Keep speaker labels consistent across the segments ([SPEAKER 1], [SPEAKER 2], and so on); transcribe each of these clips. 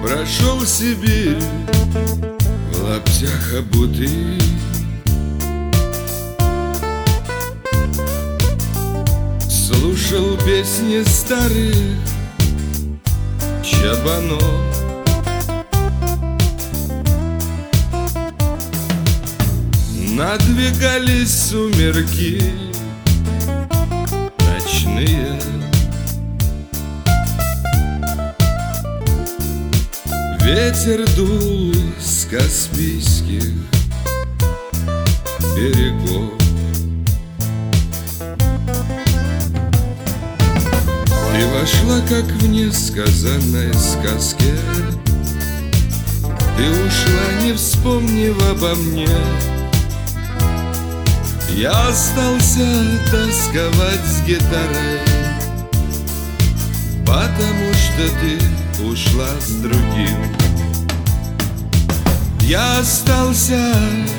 [SPEAKER 1] Прошел Сибирь в лаптях обутый, слушал песни старых чабанов. Надвигались сумерки ночные, ветер дул с Каспийских берегов. И вошла, как в несказанной сказке, ты ушла, не вспомнив обо мне. Я остался тосковать с гитарой, потому что ты ушла с другим. Я остался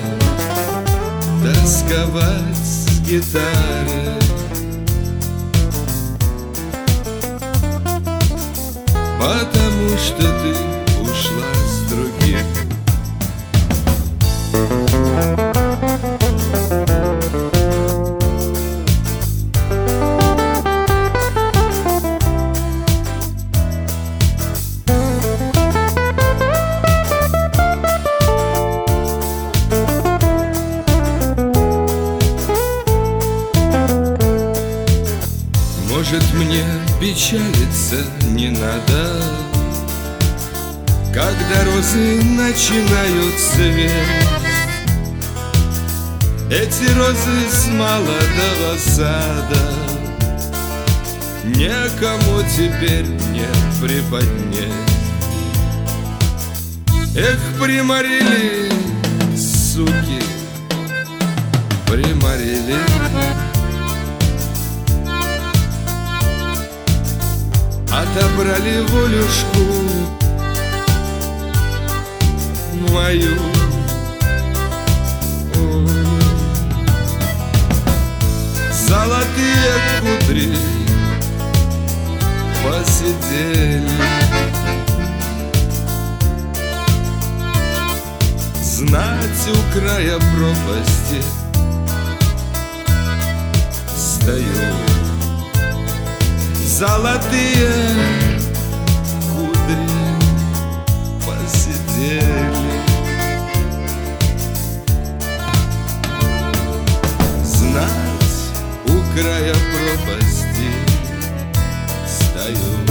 [SPEAKER 1] тосковать с гитарой, потому что ты ушла с другим. Может, мне печалиться не надо, когда розы начинают цвет. Эти розы с молодого сада некому теперь не приподнять. Эх, приморили, суки, приморили. Отобрали волюшку мою. Золотые кудри посидели, знать у края пропасти стою. Золотые кудри посидели, знать у края пропасти стою.